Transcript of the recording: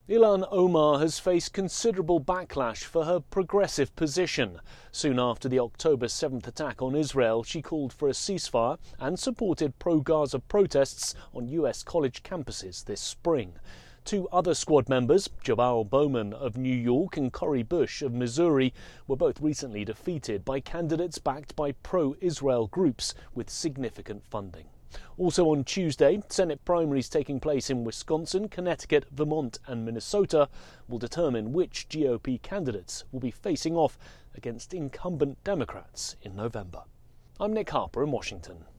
Ilhan Omar has faced considerable backlash for her progressive position. Soon after the October 7th attack on Israel, she called for a ceasefire and supported pro-Gaza protests on US college campuses this spring. Two other squad members, Jabal Bowman of New York and Cori Bush of Missouri, were both recently defeated by candidates backed by pro-Israel groups with significant funding. Also on Tuesday, Senate primaries taking place in Wisconsin, Connecticut, Vermont and Minnesota will determine which GOP candidates will be facing off against incumbent Democrats in November. I'm Nick Harper in Washington.